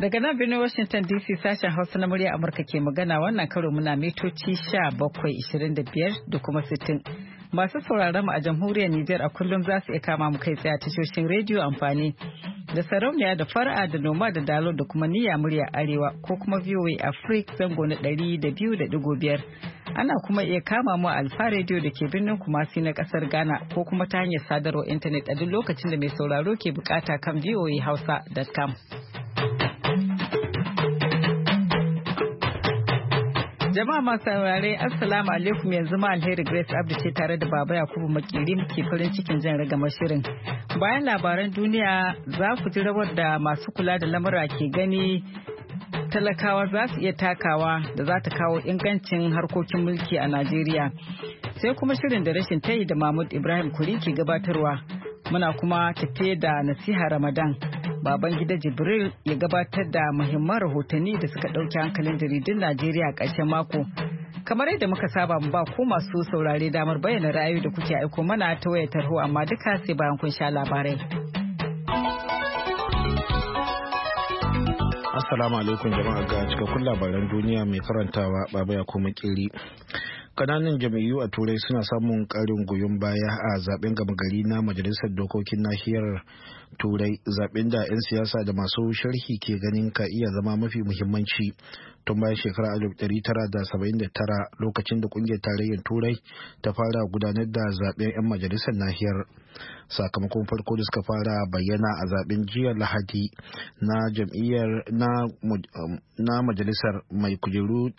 Daga nan birnin Washington DC sashen Hausa na murya Amurka ke magana wannan karo muna mitoci 1725 da kuma 60. Masu sauraron mu a jamhuriyar Nijar a kullum za su iya kama mu kai tsaye a tashoshin rediyo amfani da sarauniya da fara'a da noma da dalo da kuma niyya murya arewa ko kuma VOA Africa zango na 200.5. Ana kuma iya kama mu a Alfa Radio da ke birnin Kumasi na kasar Ghana ko kuma ta hanyar sadarwar intanet a duk lokacin da mai sauraro ke bukata kan voahausa.com. Jama'a masu saurare Assalamu alaikum, yanzu ma Alheri Grace Abdi ce tare da Baba Yakubu Makiri muke farin cikin jan ragamar shirin. Bayan labaran duniya za ku ji rawar da masu kula da lamura ke gani talakawa za su iya takawa da za ta kawo ingancin harkokin mulki a Najeriya. Sai kuma shirin da rashin tayi da Mahmud Ibrahim Kuri ke gabatarwa. Muna kuma tafe da nasiha Ramadan. Babangida Jibril ya gabatar da muhimman rahotanni da suka ɗauki hankalin jaridun Najeriya a ƙarshen mako. Kamar yadda muka saba mu ba ku masu saurare damar bayyana ra'ayoyi da kuke aiko mana ta wayar tarho, amma duka sai bayan kun sha labarai. Assalamu alaikum jama'a, ga cikakkun labaran duniya mai karantawa Baba ya kuma kiri. Kananan jam'iyyu a Turai suna samun ƙarin goyon baya a zaben gama gari na Majalisar Dokokin Nahiyar Turai, zaben da 'yan siyasa da masu sharhi ke ganin ka iya zama mafi muhimmanci tun bayan shekarar 1979 lokacin da kungiyar tarayyar Turai ta fara gudanar da zaben 'yan majalisar nahiyar. Sakamakon farko da suka fara bayyana a zaben jiya Lahadi na jam'iyyar na majalisar mai kujeru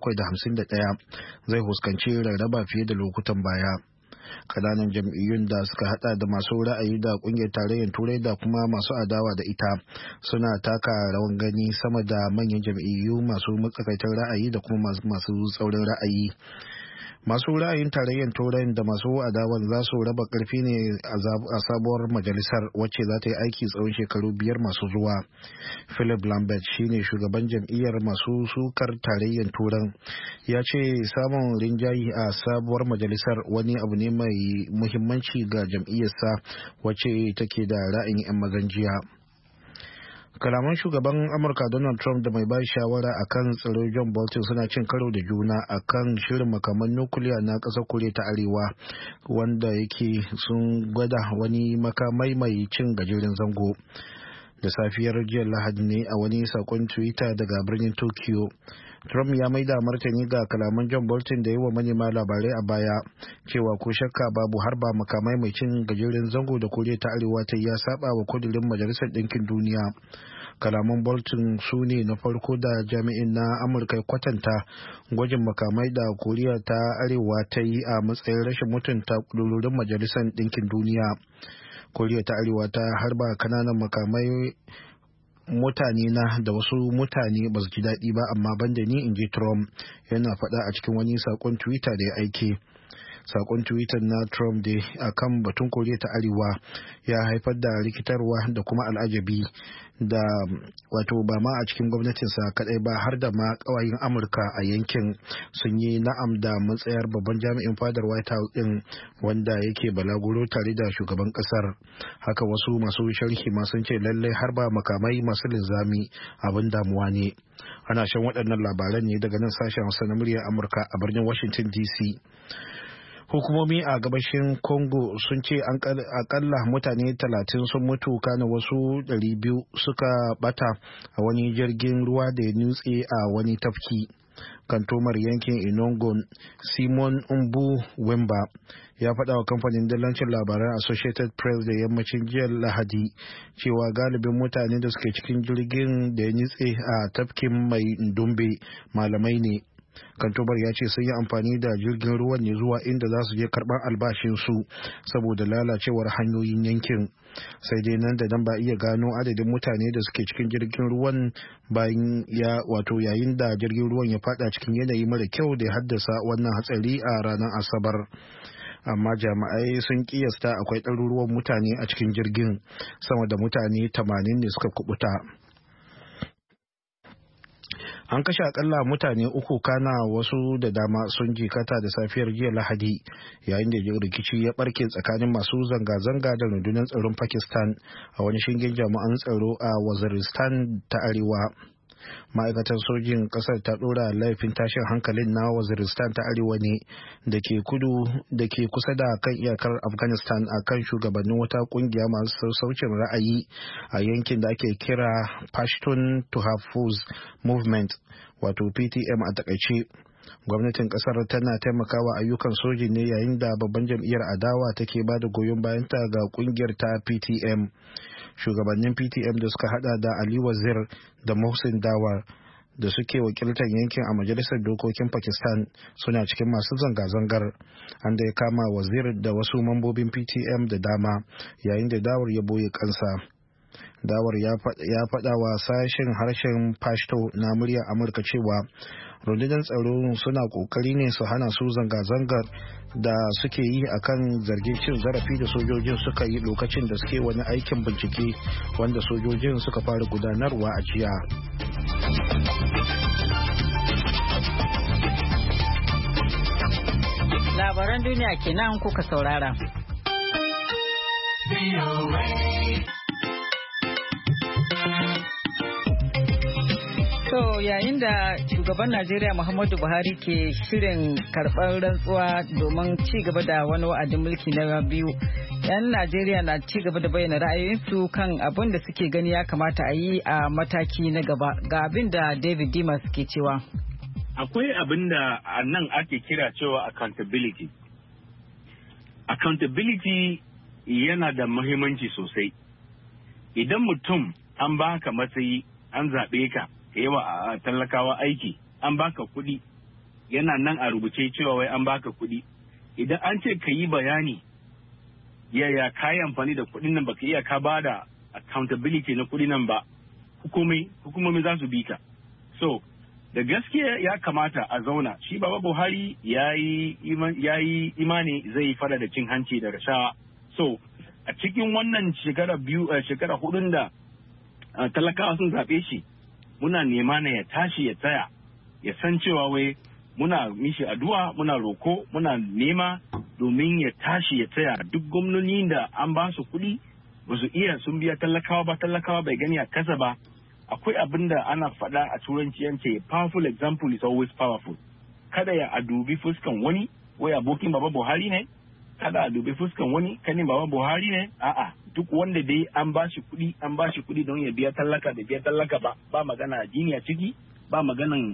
751 zai huskanci rarraba fiye da lokutan baya. Kananan jam'iyyun da suka hada da masu ra'ayi da kungiyar tarayyar Turai da kuma masu adawa da ita suna taka rawan gani sama da manyan jam'iyyu masu matsakaitar ra'ayi da kuma masu tsaurin ra'ayi. Masu ra'ayin tarayyar Turai da masu adawan za su raba karfi ne a sabuwar majalisar wacce za ta yi aiki tsawon shekaru 5 masu zuwa. Philip Lambert shine shugaban jam'iyyar masu sukar tarayyar Turan ya ce samun rinjayi a sabuwar majalisar wani abu ne mai muhimmanci ga jam'iyyarsa wacce take da ra'ayin 'yan mazan jiya. Kalaman shugaban Amurka Donald Trump da mai ba shawara akan tsaro John Bolton suna cin karo da juna akan shirin makaman nukiliya na ƙasar Koriya ta Arewa, wanda yake sun gwada wani makamai mai cin gajeren zango. Da safiyar jiya Lahadi ne a wani sakon Twitter daga birnin Tokyo, Trump ya maida martani ga kalaman John Bolton da yi wa manema labarai a baya cewa ko shakka babu harba makamai mai cin gajeren zango da Koriya ta Arewa ta ya saba wa kudirin Majalisar Ɗinkin Duniya. Kalaman Bolton su ne na farko da jami'in na Amurka kwatanta gwajin makamai da Koriya ta Arewa ta yi a matsayin rashin mutunta kudurorin Majalisar Ɗinkin Duniya. Koriya ta Arewa ta harba kananan makamai mutane na da wasu mutane ba su ji daɗi ba, amma banda ni, in ji Trump yana faɗa a cikin wani saƙon Twitter da ya aike. Sakon Twitter na Trump da a kan batun Koriya ta Arewa ya haifar da rikitarwa da kuma al'ajabi da wato ba ma a cikin gwamnatinsa kadai ba har da ma kawayen Amurka a yankin sun yi na'am da matsayar babban jami'in fadar White House din wanda yake balaguro tare da shugaban kasar. Haka wasu masu sharhi ma sun ce lallai har ba makamai masu linzami abin damuwa ne. Ana shan waɗannan labaran ne daga nan sashen Hausa na muryar Amurka a birnin Washington DC. Hukumomi a gabashin Congo sun ce akalla mutane 30 sun mutu, kana wasu 200 suka bata a wani jirgin ruwa da ya nutse a wani tafki. Kantomar yankin Inongon Simon Umbu Wemba ya faɗa wa kamfanin dillancin labaran Associated Press da yammacin jiya Lahadi cewa galibin mutane da suke cikin jirgin da ya nutse a tafkin mai Ndumbe malamai ne. Kantobar ya ce sun yi amfani da jirgin ruwan ne zuwa inda za su je karɓar albashinsu saboda lalacewar hanyoyin yankin. Sai dai nan da nan ba iya gano adadin mutane da suke cikin jirgin ruwan bayan yayin da jirgin ruwan ya fada cikin yanayi mara kyau da ya haddasa wannan hatsari a ranar Asabar. Amma jami'ai sun kiyasta akwai ɗaruruwan mutane a cikin jirgin, sama da mutane 80 ne suka kubuta. An kashe akalla mutane 3 kana wasu da dama sun jikata da safiyar jiya Lahadi yayin da rikici ya barke tsakanin masu zanga-zanga da rundunar tsaron Pakistan a wani shingen jami'an tsaro a Waziristan ta Arewa. Ma'aikatar sojin kasar ta dora laifin tashin hankalin na Waziristan ta Arewa ne da ke kusa da kan iyakar Afghanistan a kan shugabannin wata kungiya masu saucin ra'ayi a yankin da ake kira Pashtun Tahafuz Movement, wato PTM a takaice. Gwamnatin kasar tana taimakawa ayyukan soji ne yayin da babban jam'iyyar adawa take ba da goyon bayanta ga kungiyar ta PTM. Shugabannin PTM da suka hada da Ali Wazir da Mohsin Dawar da suke wakiltar yankin a majalisar dokokin Pakistan suna cikin masu zanga-zangar. An da ya kama Wazir da wasu mambobin PTM da dama yayin da Dawar ya boye kansa. Dawar ya faɗa wa sashen harshen Pashto na muryar Amurka cewa rundunar tsaro suna kokari ne su hana su zanga-zangar da suke yi akan zargin cin zarafi da sojojin suka yi lokacin da suke wani aikin bincike wanda sojojin suka fara gudanarwa a jiya. Labaran duniya kenan kuka saurara. To yayin da shugaban Najeriya Muhammadu Buhari ke shirin karɓar rantsuwa domin ci gaba da wani wa'adin mulki na biyu, 'yan Najeriya na ci gaba da bayyana ra'ayoyinsu kan abin da suke gani ya kamata a yi a mataki na gaba. Ga abin da David Dimas ke cewa. Akwai abin da a nan ake kira cewa accountability. Accountability yana da muhimmanci sosai. Idan mutum an baka matsayi, an zaɓe ka, yawa a talakawa aiki, an baka kuɗi, yana nan a rubuce cewa wai an baka kuɗi. Idan an ce ka yi bayani yaya ka yi amfani da kuɗin nan, baka iya ka ba da accountability na kuɗin nan ba, hukumomi za su bi ka. So da gaskiya ya kamata a zauna. Shi Baba Buhari ya yi imani zai fada da cin hanci da rashawa. So a cikin wannan shekara hudun da talakawa sun zaɓe shi, muna nema na ya tashi ya tsaya, ya san cewa wai muna mishi addu'a, muna roko, muna nema domin ya tashi ya tsaya. Duk gwamnoni da an ba su kuɗi ba su iya sun biya talakawa ba, talakawa bai gani a kasa ba. Akwai abin da ana faɗa a turanci yance powerful example is always powerful. Kada ya adubi fuskan wani wai abokin Baba Buhari ne, kada a dubi fuskan wani kanin Baba Buhari ne, a'a duk wanda dai an ba shi kuɗi don ya biya tallaka da biya tallaka ba magana jini a ciki, ba maganan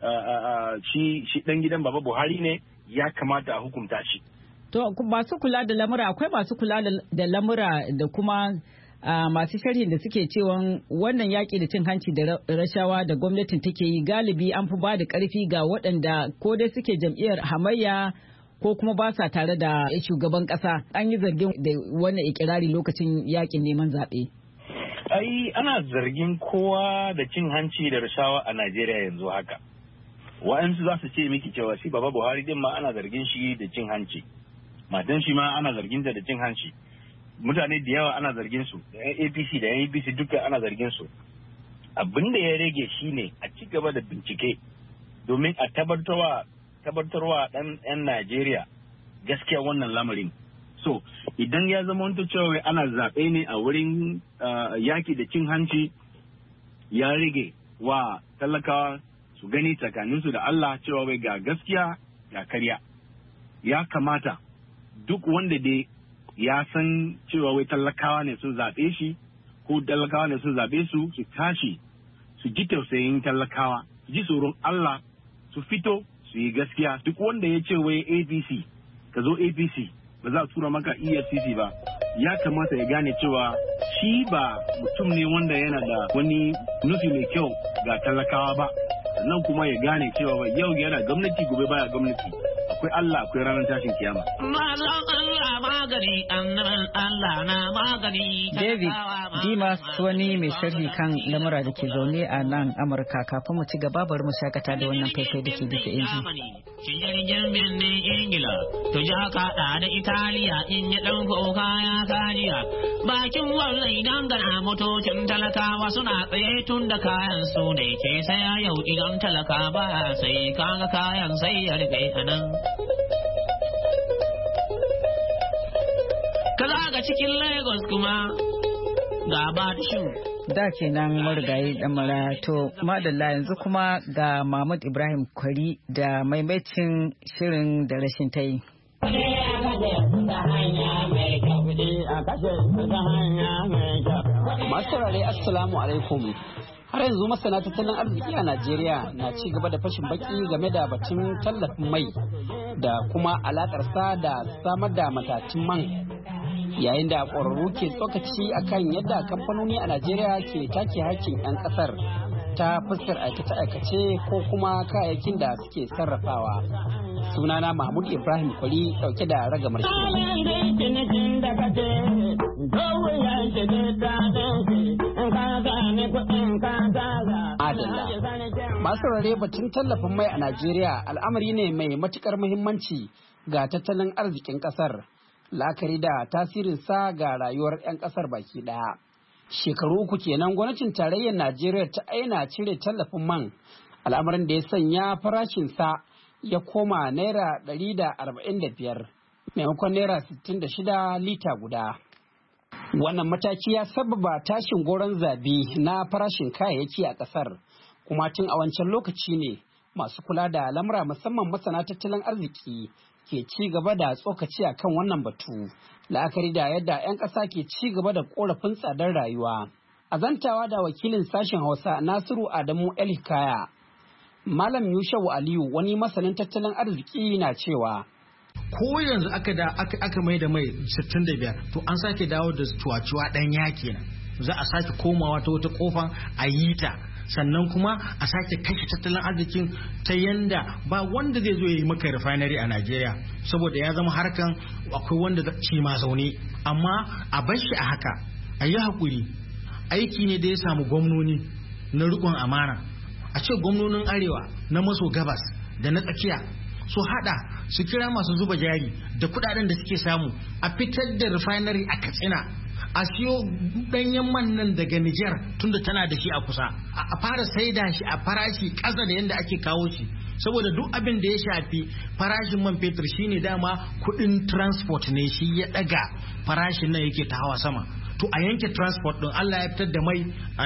shi dan gidan Baba Buhari ne, ya kamata a hukunta shi. To masu kula da lamura, akwai masu kula da lamura da kuma masu sharhin da suke cewa wannan yaƙi da cin hanci da rashawa da gwamnatin take yi galibi an fi ba da ƙarfi ga waɗanda ko dai suke jam'iyyar hamayya ko kuma ba sa tare da shugaban ƙasa. An yi zargin da wannan ikirari lokacin yaƙin neman zaɓe. Ai ana zargin kowa da cin hanci da rashawa a Najeriya yanzu haka. Wa'ansu za su ce miki cewa shi Baba Buhari din ma ana zargin shi da cin hanci. Matan shi ma ana zargin ta da cin hanci. Mutane da yawa ana zargin su, da yan APC da yan APC duka ana zargin su. Abin da ya rage shi ne a ci gaba da bincike domin a tabbatarwa ɗan 'yan Najeriya gaskiya wannan lamarin. So idan ya zama wanta cewa ana zaɓe ne a wurin yaki da cin hanci, ya rage wa talakawa su gani tsakaninsu da Allah cewa wai ga gaskiya ga karya. Ya kamata duk wanda dai ya san cewa wai talakawa ne sun zaɓe shi ko talakawa ne sun zaɓe su tashi su ji tausayin talakawa, su ji tsoron Allah, su fito su yi gaskiya. Duk wanda ya ce wai APC ka zo APC ba za a tura maka EFCC ba, ya kamata ya gane cewa shi ba mutum ne wanda yana da wani nufi mai kyau ga talakawa ba. Sannan kuma ya gane cewa yau yana gwamnati gobe baya gwamnati, akwai Allah akwai ranar tashin kiyama. gari annaban Allah na magani. David Dimas wani mai sharhi kan lamura da ke zaune a nan Amurka. Kafin mu ci gaba bari mu shakata da wannan faifai da ke bisa inji. Jirgin birnin Ingila to ja kaɗa da Italiya in yi ɗan kuka ya kariya. Bakin wannan idan gana motocin talakawa suna tsaye tun da kayan su ne ke saya yau idan talaka ba sai kaga kayan sai ya rufe a nan. Kaza ga cikin Lagos kuma ga Batishin. Da kenan marigayi dan mara to madalla yanzu kuma ga Mahmud Ibrahim Kwari da maimacin shirin da rashin tayi. Masu saurare assalamu alaikum. Har yanzu masana tattalin arziki a Najeriya na ci gaba da fashin baki game da batun tallafin mai da kuma alakarsa da samar da matatun man. Yayin da ƙwararru ke tsokaci akan yadda kamfanoni a Najeriya ke take hakkin 'yan ƙasar ta fuskar aikace-aikace ko kuma kayayyakin da suke sarrafawa. Sunana Mahmud Ibrahim Kwari dauke da ragamar shi. Adalla. Masu rare batun tallafin mai a Najeriya al'amari ne mai matukar muhimmanci ga tattalin arzikin ƙasar. La'akari da tasirinsa ga rayuwar 'yan ƙasar baki ɗaya. Shekaru uku kenan gwamnatin tarayyar Najeriya ta aina cire tallafin man, al'amarin da ya sanya farashinsa ya koma naira 145 maimakon naira 66 lita guda. Wannan mataki ya sababa tashin goron zabi na farashin kayayyaki a ƙasar, kuma tun a wancan lokaci ne masu kula da lamura musamman masana tattalin arziki ke ci gaba da tsokaci a kan wannan batu, la'akari da yadda 'yan ƙasa ke ci gaba da ƙorafin tsadar rayuwa. A zantawa da wakilin sashen Hausa Nasiru Adamu El Hikaya, Malam Yushau Aliyu wani masanin tattalin arziki na cewa ko yanzu aka mai da mai 65 to an sake dawo da cuwa-cuwa ɗan yaki nan, za a sake komawa ta wata kofan a yi ta, sannan kuma a sake kashe tattalin arzikin ta yanda ba wanda zai zo ya yi maka refinery a Najeriya saboda ya zama harkan akwai wanda ci ma zaune. Amma a bar shi a haka, a yi haƙuri, aiki ne da ya samu gwamnoni na riƙon amana. A ce gwamnonin arewa na maso gabas da na tsakiya su hada su kira masu zuba jari da kudaden da suke samu a fitar da refinery a Katsina, a siyo danyen man nan daga Niger tunda tana da shi a kusa, a fara saida shi a farashi ƙasa da yadda ake kawo shi, saboda duk abin da ya shafi farashin man fetur shine dama kudin transport ne shi ya daga farashin nan yake ta hawa sama. To a yanke transport din Allah ya fitar da mai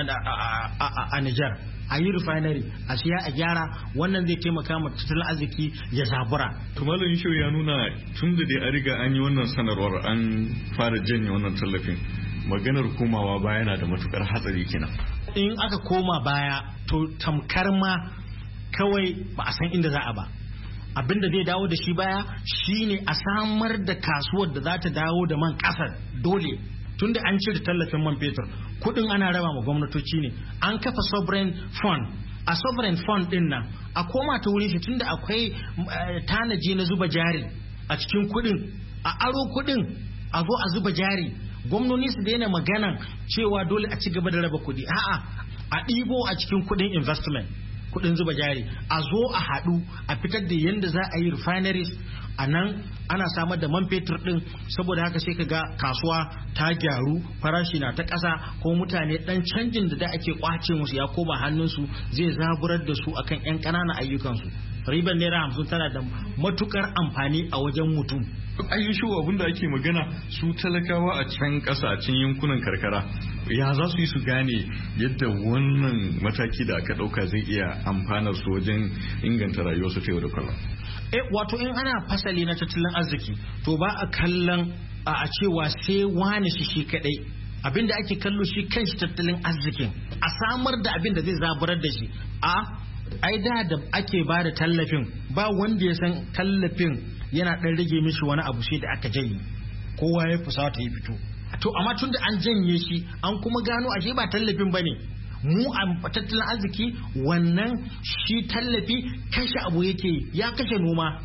a Niger, a yi refinery a siya a gyara, wannan zai taimaka ma tattalin arziki ya zabura. To Malam Shehu ya nuna tun da dai an riga an yi wannan sanarwar an fara janye wannan tallafin, maganar komawa baya na da matukar hatsari kenan. In aka koma baya to tamkar ma kawai ba a san inda za a ba. Abin da zai dawo da shi baya shine a samar da kasuwar da za ta dawo da man kasar dole. Tunda an cire tallafin man fetur, kudin ana raba ma gwamnatoci ne, an kafa sovereign fund. A sovereign fund din nan a koma ta wuri shi, tunda akwai tanaji na zuba jari a cikin kudin, a aro kudin a zo a zuba jari. Gwamnoni su daina maganan cewa dole a ci gaba da raba kudi, a'a a ɗibo a cikin kudin investment, kudin zuba jari, a zo a haɗu a fitar da yadda za a yi refineries a nan ana samar da man fetur din, saboda haka sai ka ga kasuwa ta gyaru, farashi na ta ƙasa, ko mutane dan canjin da ake kwace musu ya koma hannunsu, zai zaburar da su akan 'yan ƙananan ayyukansu. Ribar naira 50 tana da matukar amfani a wajen mutum. Ayyushu abin da ake magana su talakawa a can ƙasa a can yankunan karkara ya za su yi su gane yadda wannan mataki da aka ɗauka zai iya amfanar su wajen inganta rayuwarsu ta yau da kullum. Wato in ana fasali na tattalin arziki to ba a kallon a cewa sai wani shi kadai, abin da ake kallo shi kanshi tattalin arzikin, a samar da abin da zai zaburar da shi. Ai da ake ba da tallafin ba wanda ya san tallafin yana dan rage mishi wani abu sai da aka janye, kowa ya fusata ya fito. To amma tun da an janye shi an kuma gano ashe ba tallafin bane, mu a tattalin arziki wannan shi tallafi kashe abu yake, ya kashe noma.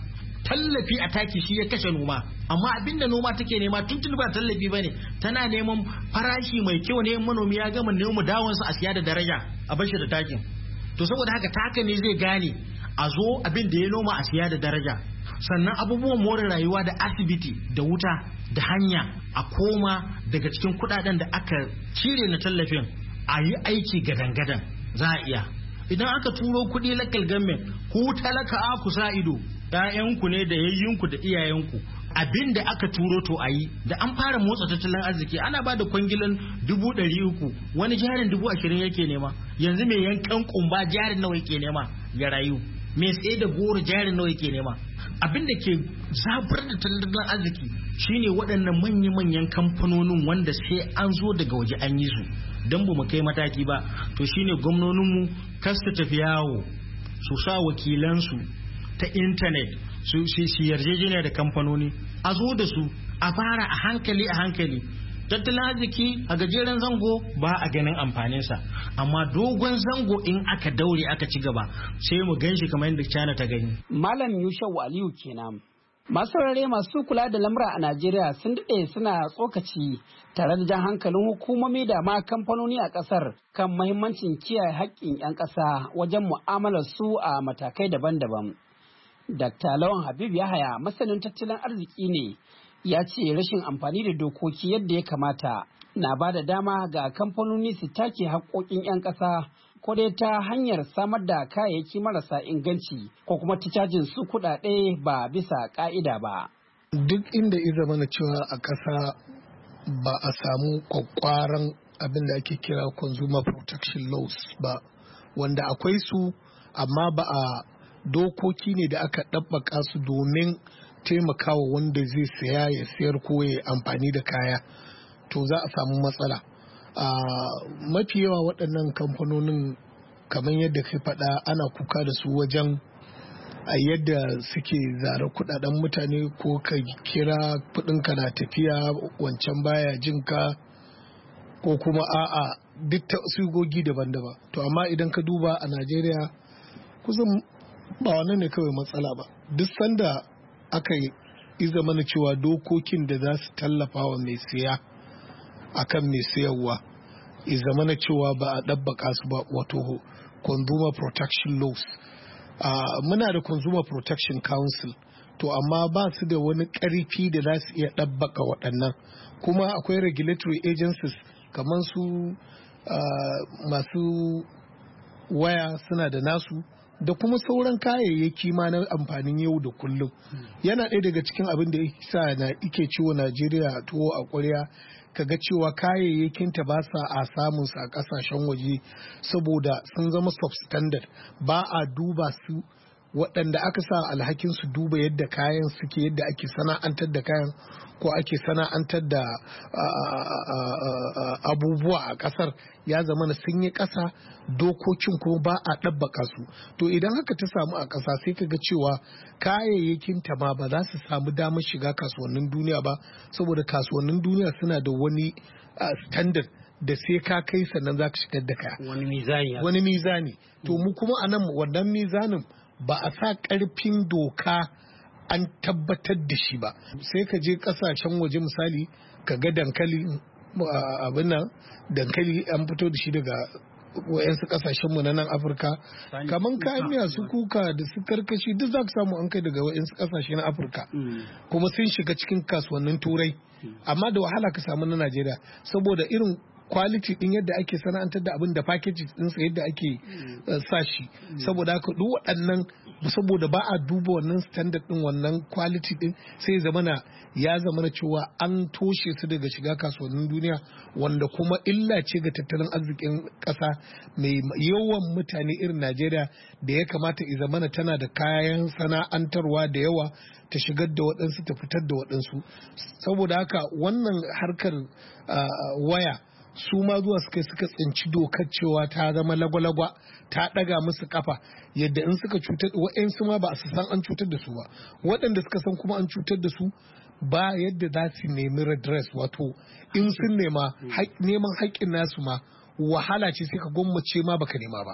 tallafi a taki shi ya kashe noma, amma abinda noma take nema tuntun ba tallafi bane, tana neman farashi mai kyau ne, manomi ya gama noma dawonsa a siya da daraja a bashi da takin. To saboda haka taka ne zai gane a zo abin da ya noma a siya da daraja, sannan abubuwan more rayuwa da asibiti da wuta da hanya a koma daga cikin kudaden da aka cire na tallafin a yi aiki gadan-gadan za a iya. Idan aka turo kuɗi local government, ku talaka ku sa ido, ‘ya'yanku ne da yayyinku da iyayenku, abin da aka turo to a yi. Da an fara motsa tattalin arziki ana ba da kwangilan 300,000, wani jarin 20,000 yake nema. Yanzu mai yankan kumba jarin nawa yake nema ya rayu, mai tsaye da goro jarin nawa yake nema. Abin da ke zabar da tattalin arziki shine waɗannan manya-manyan kamfanonin wanda sai an zo daga waje an yi su, don ba mu kai mataki ba. To shine gwamnoninmu kasta tafi yawo su sa wakilansu ta intanet su yarjejeniya da kamfanoni, a zo da su a fara a hankali. Tattalin arziki a gajeren zango ba a ganin amfaninsa, amma dogon zango in aka daure aka ci gaba sai mu gan shi kamar yadda China ta gani. Malam Yushau Aliyu kenan. Masu saurare masu kula da lamura a Najeriya sun daɗe suna tsokaci tare da jan hankalin hukumomi da ma kamfanoni a ƙasar kan mahimmancin kiyaye haƙƙin 'yan ƙasa wajen mu'amalar su a matakai daban-daban. Dr. Lawan Habib Yahaya masanin tattalin arziki ne, ya ce rashin amfani da dokoki yadda ya kamata na ba da dama ga kamfanoni su take haƙƙoƙin 'yan ƙasa, ko dai ta hanyar samar da kayayyaki marasa inganci ko kuma ta cajin su kuɗaɗe ba bisa ƙa'ida ba. Duk inda ya zama na cewa a ƙasa ba a samu kwakwaran abin da ake kira consumer protection laws ba, wanda akwai su amma ba a dokoki ne da aka ɗabbaka su domin taimakawa wanda zai saya ya sayar ko ya amfani da kaya, to za a samu matsala. Mafi yawa waɗannan kamfanonin kamar yadda kai faɗa ana kuka da su wajen a yadda suke zara kudaden mutane, ko ka kira kudinka na tafiya wancan baya jinka, ko kuma a'a duk ta sigogi daban-daban. To amma idan ka duba a Najeriya kusan ba wannan ne kawai matsala ba. Duk sanda aka yi zamana cewa dokokin da za su tallafa wa mai siya akan mai sayarwa zamana cewa ba a ɗabbaka su ba, wato consumer protection laws. Muna da consumer protection council, to amma ba su da wani ƙarfi da za su iya ɗabbaka waɗannan. Kuma akwai regulatory agencies kamar su masu waya suna da nasu, da kuma sauran kayayyaki ma na amfanin yau da kullum. Yana ɗaya daga cikin abin da sa na ike ciwo Najeriya tuwo a ƙwarya, kaga cewa kayayyakinta ba sa a samun sa a ƙasashen waje saboda sun zama substandard, ba a duba su. Waɗanda aka sa alhakin su duba yadda kayan suke, yadda ake sana'antar da kayan ko ake sana'antar da abubuwa a ƙasar, ya zama na sun yi ƙasa, dokokin kuma ba a ɗabbaka su. To idan haka ta samu a ƙasa sai ka ga cewa kayayyakin ta ma ba za su samu damar shiga kasuwannin duniya ba, saboda kasuwannin duniya suna da wani standard da sai ka kai sannan za ka shigar da kaya. Wani mizani. To mu kuma a nan wannan mizanin ba a sa ƙarfin doka an tabbatar da shi ba. Sai ka je ƙasashen waje misali ka ga dankali abin nan, dankali an fito da shi daga wayansu ƙasashen mu na nan Afirka, kaman kayan miya su kuka da su karkashi duk za ka samu an kai daga wayansu ƙasashe na Afirka, kuma sun shiga cikin kasuwannin Turai, amma da wahala ka samu na Najeriya saboda irin quality din yadda ake sana'antar da abin da package ɗinsa yadda ake sa shi. Saboda haka duk waɗannan, saboda ba a duba wannan standard din, wannan quality din, sai ya zamana cewa an toshe su daga shiga kasuwannin duniya, wanda kuma illa ce ga tattalin arzikin ƙasa mai yawan mutane irin Najeriya, da ya kamata i zamana tana da kayan sana'antarwa da yawa, ta shigar da waɗansu ta fitar da waɗansu. Saboda haka wannan harkar waya su ma zuwa suka tsinci dokar cewa ta zama lagwalagwa, ta ɗaga musu kafa, yadda in suka cutar waɗansu ma ba su san an cutar da su ba, waɗanda suka san kuma an cutar da su ba yadda za su nemi redress, wato in sun neman haƙƙin nasu ma wahala ce, sai ka gwammace ma baka nema ba.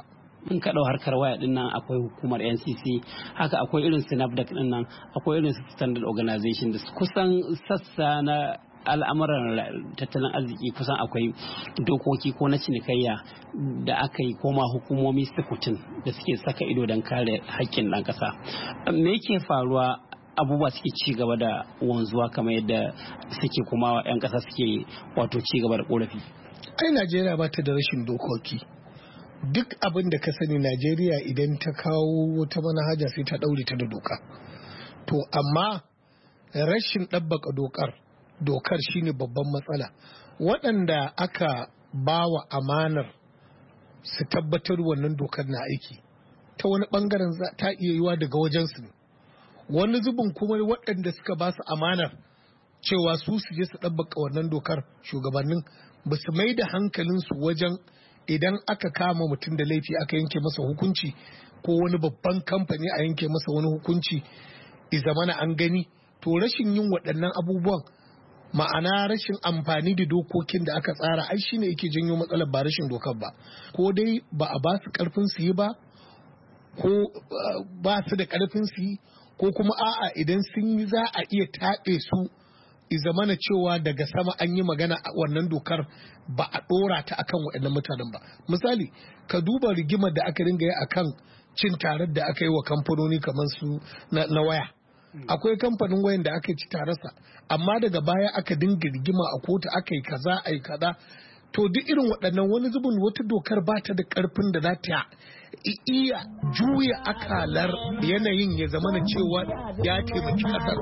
in ka ɗau harkar waya din nan akwai hukumar NCC, haka akwai irin SNAPDAC din nan, akwai irin Standard Organization da kusan sassa na al'amuran tattalin arziki kusan akwai dokoki ko na cinikayya da aka yi koma hukumomi sukutun da suke saka ido don kare haƙƙin ɗan ƙasa. Me yake faruwa abubuwa suke ci gaba da wanzuwa kamar yadda suke kuma 'yan ƙasa suke wato ci gaba da ƙorafi? Ai Najeriya ba ta da rashin dokoki. Duk abin da ka sani Najeriya idan ta kawo wata manhaja sai ta ɗaure ta da doka. To amma rashin ɗabbaka dokar shine babban matsala. Waɗanda aka bawa amanar su tabbatar wannan dokar na aiki ta wani ɓangaren ta iya yiwa daga wajensu ne. Wani zubin kuma waɗanda suka ba su amanar cewa su je su ɗabbaka wannan dokar, shugabannin ba su mai da hankalinsu wajen idan aka kama mutum da laifi aka yanke masa hukunci ko wani babban kamfani a yanke masa wani hukunci izamana an gani. To rashin yin waɗannan abubuwan, ma'ana rashin amfani da dokokin da aka tsara, ai shine yake janyo matsalar, ba rashin dokar ba. Ko dai ba a ba su karfin su yi ba, ko ba su da karfin su yi, ko kuma a'a idan sun yi za a iya taɓe su zamana cewa daga sama an yi magana a wannan dokar ba a ɗora ta akan waɗannan mutanen ba. Misali, ka duba rigimar da aka ringa yi akan cin tarar da aka yi wa kamfanoni kamar su na waya. Akwai kamfanin wayan da aka ci tararsa, amma daga baya aka dinga rigima a kotu, aka yi kaza a yi kaza. To duk irin waɗannan wani zubin wata dokar ba ta da ƙarfin da za ta iya juya akalar yanayin ya zama na cewa ya taimaki ƙasar.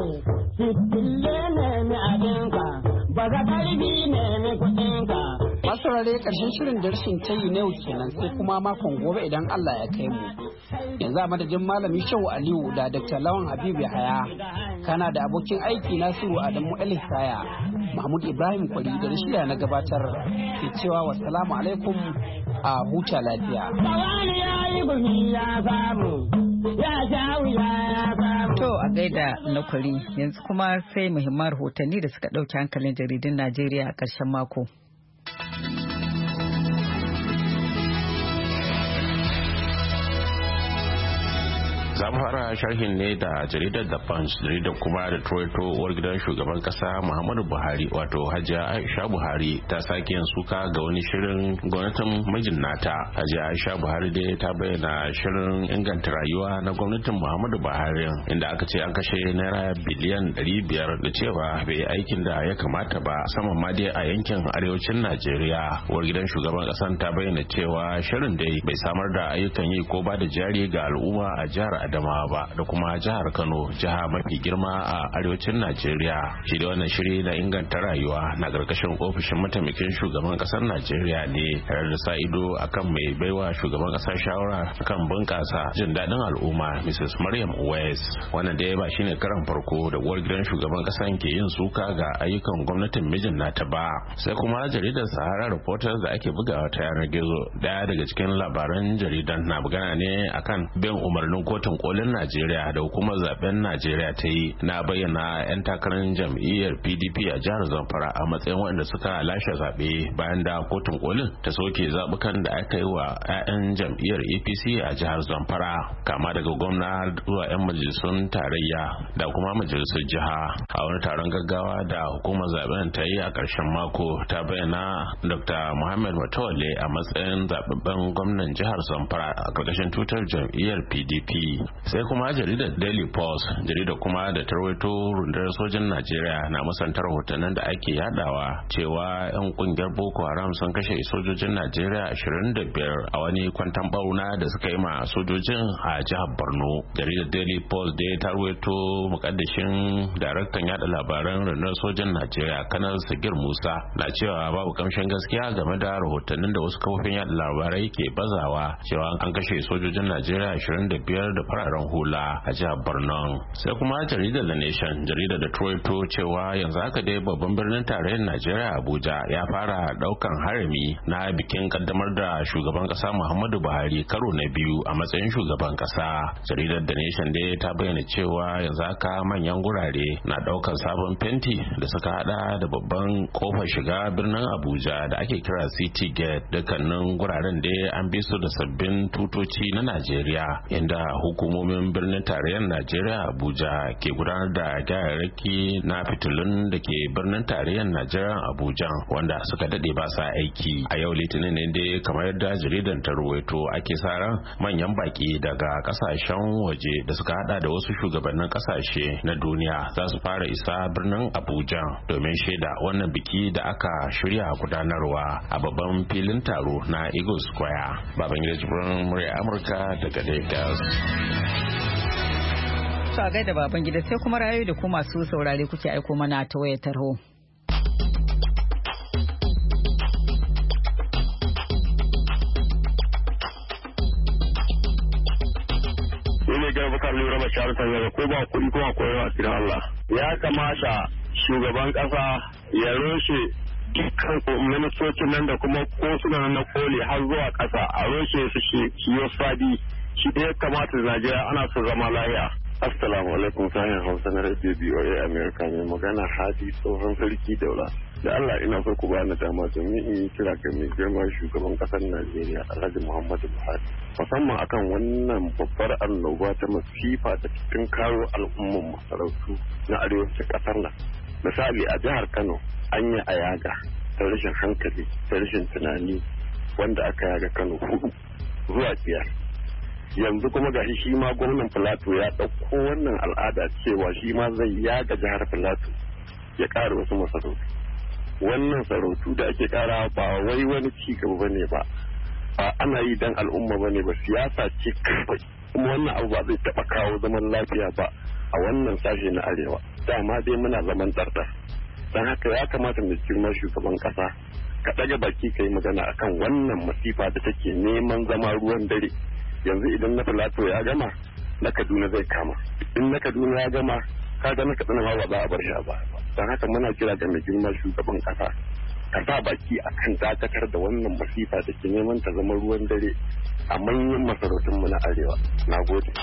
Masu rare ƙarshen shirin da rashin tayi na yau kenan, sai kuma makon gobe idan Allah ya kai mu. Yanzu a madadin Malami Shehu Aliyu da Dr. Lawan Habibu Yahaya, kana da abokin aiki Nasiru Adamu Elisaya, Mahmud Ibrahim Kwari da shirya na gabatar ke cewa wassalamu alaikum, a huta lafiya. To a gaida na Kwari, yanzu kuma sai muhimman rahotanni da suka ɗauki hankalin jaridun Najeriya a ƙarshen mako. za mu fara sharhin ne da jaridar The Punch, jaridar kuma da Troito uwar gidan shugaban kasa Muhammadu Buhari wato Hajiya Aisha Buhari ta sake yin suka ga wani shirin gwamnatin mijin nata. Hajiya Aisha Buhari dai ta bayyana shirin inganta rayuwa na gwamnatin Muhammadu Buhari inda aka ce an kashe naira biliyan 500 da cewa bai yi aikin da ya kamata ba saman ma dai a yankin arewacin Najeriya. Uwar gidan shugaban kasan ta bayyana cewa shirin dai bai samar da ayyukan yi ko ba da jari ga al'umma a jihar Adamawa ba da kuma jihar Kano, jiha mafi girma a arewacin Najeriya. Shi da wannan shiri na inganta rayuwa na karkashin ofishin mataimakin shugaban kasar Najeriya ne, tare da sa ido akan mai baiwa shugaban kasar shawara kan bunkasa jin daɗin al'umma Mrs. Maryam Uwais. Wannan da ya ba shine karan farko da uwar gidan shugaban kasar ke yin suka ga ayyukan gwamnatin mijin nata ba. Sai kuma jaridar Sahara Reporters da ake bugawa ta yanar gizo, daya daga cikin labaran jaridan na magana ne akan bin umarnin kotun kolin Najeriya da hukumar zaben Najeriya ta yi na bayyana 'yan takarar jam'iyyar PDP a jihar Zamfara a matsayin waɗanda suka lashe zaɓe bayan da kotun kolin ta soke zaɓukan da aka yi wa 'ya'yan jam'iyyar APC a jihar Zamfara, kama daga gwamna zuwa 'yan majalisun tarayya da kuma majalisun jiha. A wani taron gaggawa da hukumar zaben ta yi a ƙarshen mako, ta bayyana Dr. Muhammad Matawalle a matsayin zaɓaɓɓen gwamnan jihar Zamfara a ƙarƙashin tutar jam'iyyar PDP. Sai kuma jaridar Daily Post, jaridar kuma da tarwaito rundunar sojin Najeriya na musantar rahotannin da ake yadawa cewa 'yan kungiyar Boko Haram sun kashe sojojin Najeriya 25 a wani kwantan bauna da suka yi ma sojojin a jihar Borno. Jaridar Daily Post da ya tarwaito mukaddashin daraktan yada labaran rundunar sojin Najeriya Kanar Sagir Musa na cewa babu kamshin gaskiya game da rahotannin da wasu kafofin yada labarai ke bazawa cewa an kashe sojojin Najeriya 25 da fararen hula a jihar Borno. Sai kuma jaridar The Nation, jaridar da Toronto cewa yanzu haka dai babban birnin tarayyar Najeriya Abuja ya fara daukan harami na bikin kaddamar da shugaban kasa Muhammadu Buhari karo na biyu a matsayin shugaban kasa. Jaridar The Nation dai ta bayyana cewa yanzu haka manyan gurare na daukan sabon fenti da suka hada da babban kofar shiga birnin Abuja da ake kira City Gate. Dukkanin guraren dai an bi su da sabbin tutoci na Najeriya, inda hukumomin birnin tarayyar Najeriya Abuja ke gudanar da gyararraki na fitilun da ke birnin tarayyar Najeriya Abuja wanda suka dade ba sa aiki. A yau Litinin ne dai kamar yadda jaridar ta ruwaito ake sa ran manyan baki daga kasashen waje da suka hada da wasu shugabannin kasashe na duniya za su fara isa birnin Abuja domin shaida wannan biki da aka shirya gudanarwa a babban filin taro na Eagle Square. Babangida Jibrin, murya Amurka daga Lagos. To a gaida Babangida, sai kuma rayu da ku masu saurare kuke aiko mana ta wayar tarho. ne garba kan lura ba sharu ta yau ko ba kuɗi ko akwai wa cikin Allah. Ya kamata shugaban ƙasa ya roshe dukkan ministocin nan da kuma kosuna na koli har zuwa ƙasa a roshe su shi sabi shi da ya kamata Najeriya ana so zama lahiya. Assalamu alaikum sahin Hausa na Radio BOA America mai magana Hadi tsohon sarki daula. Da Allah ina so ku bani dama domin in yi kira ga mai girma shugaban kasar Najeriya Alhaji Muhammadu Buhari. Musamman akan wannan babbar annoba ta masifa da cikin karo al'umman masarautu na arewacin kasar nan. Misali a jihar Kano an yi ayaga ta rashin hankali ta rashin tunani wanda aka yaga Kano 4 zuwa 5. Yanzu kuma gashi shi ma gwamnan Filato ya ɗauko wannan al'ada cewa shi ma zai yaga jihar Filato ya ƙara wasu masarautu. Wannan sarautu da ake ƙara ba wai wani ci gaba bane ba ana yi dan al'umma bane ba siyasa ce kawai kuma wannan abu ba zai taɓa kawo zaman lafiya ba a wannan sashe na arewa dama dai muna zaman ɗarɗar don haka ya kamata mai girma shugaban ƙasa ka ɗaga baki ka yi magana akan wannan masifa da take neman zama ruwan dare. Yanzu idan na Filato ya gama na Kaduna zai kama, in na Kaduna ya gama kaga na Kaduna ma ba za a bar shi a baya ba. Don haka muna kira ga mai girma shugaban kasa ka sa baki akan dakatar da wannan masifa da ke neman ta zama ruwan dare a manyan masarautun mu na arewa. Nagode.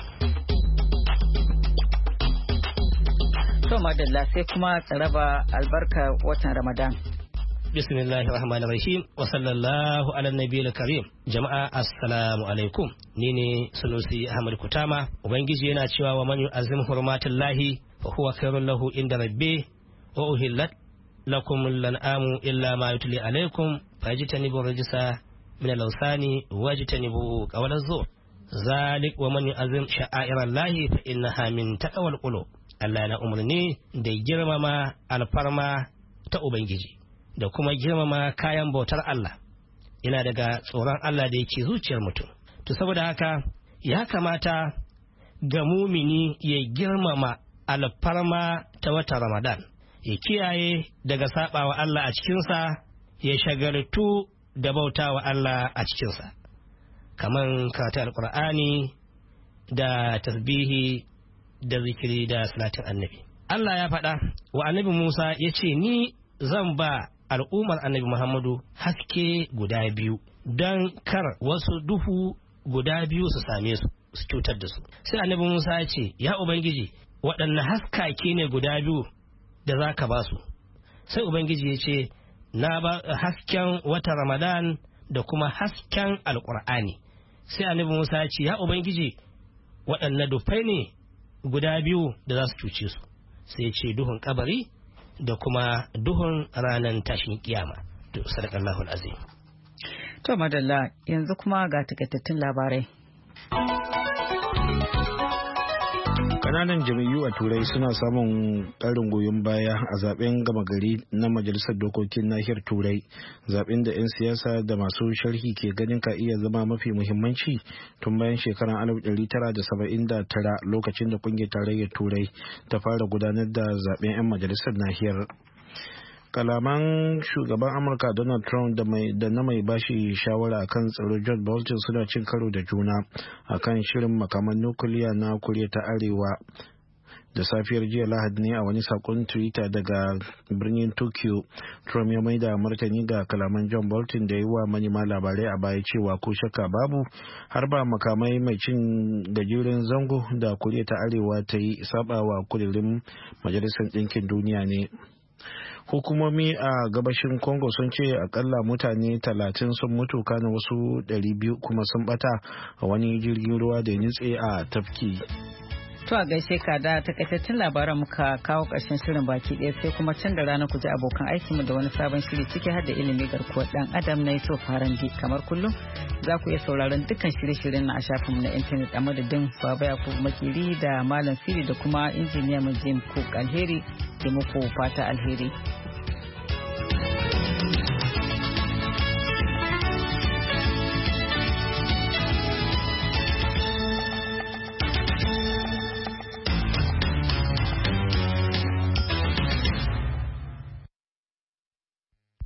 To madalla sai kuma tsaraba albarka watan Ramadan. Bismillahir Rahmanir Rahim wa sallallahu ala nabiyil karim. Jama'a assalamu alaikum. Ni ne Sunusi Ahmad Kutama. Ubangiji yana cewa wa man yu'azzim hurmatillahi fa huwa khairul lahu inda rabbih wa uhillat lakum al-an'amu illa ma yutli alaikum fajtanibu rijsa min al-awsani wajtanibu qawl az-zur. Zalik wa man yu'azzim sha'airallahi fa innaha min taqwal qulub. Allah na umarni da girmama alfarma ta Ubangiji da kuma girmama kayan bautar Allah yana daga tsoron Allah da yake zuciyar mutum. To saboda haka ya kamata ga mumini ya girmama alfarma ta wata Ramadan, ya kiyaye daga sabawa Allah a cikinsa, ya shagaltu da bautawa Allah a cikinsa, kaman karatu alkur'ani da tasbihi da zikiri da salatin annabi. Allah ya faɗa wa annabi Musa ya ce ni zan ba al'ummar annabi Muhammadu haske guda biyu don kar wasu duhu guda biyu su same su cutar da su. Sai annabi Musa ya ce ya Ubangiji waɗanne haskake ne guda biyu da za ka ba su. Sai Ubangiji ya ce na ba hasken wata Ramadan da kuma hasken alƙur'ani. Sai annabi Musa ya ce ya Ubangiji waɗanne dufai ne guda biyu da za su cuce su. Sai ya ce duhun kabari da kuma duhun ranar tashin kiyama. To sadakallahu alazim. To madalla yanzu kuma ga takaitattun labarai. Kananan jam'iyyu a Turai suna samun ƙarin goyon baya a zaben gama gari na Majalisar Dokokin Nahiyar Turai, zaben da 'yan siyasa da masu sharhi ke ganin ka iya zama mafi muhimmanci tun bayan shekarar 1979 lokacin da kungiyar tarayyar Turai ta fara gudanar da zaben 'yan majalisar nahiyar. kalaman shugaban amurka Donald Trump da na mai bashi shawara kan tsaro John Bolton suna cin karo da juna akan shirin makaman nukiliya na Koriya ta Arewa. Da safiyar jiya Lahadi ne a wani sakon Twitter daga birnin Tokyo, Trump ya maida martani ga kalaman John Bolton da yi wa manema labarai a baya cewa ko shakka babu har ba makamai mai cin gajeren zango da Koriya ta Arewa ta yi sabawa kudirin Majalisar Ɗinkin Duniya ne. Hukumomi a gabashin Congo sun ce akalla mutane 30 sun mutu kana wasu 200 kuma sun bata a wani jirgin ruwa da nutse a tafki. To a gaishe ka da takaitattun labaran muka kawo ƙarshen shirin baki ɗaya sai kuma can da rana ku ji abokan aikinmu da wani sabon shiri ciki har da ilimi garkuwar ɗan adam na Yusuf Harandi. Kamar kullum za ku iya sauraron dukkan shirye-shiryen na a shafinmu na intanet a madadin Baba Yakubu Makiri da Malam Siri da kuma injiniya mu Jim Cook. Alheri ke muku fata alheri.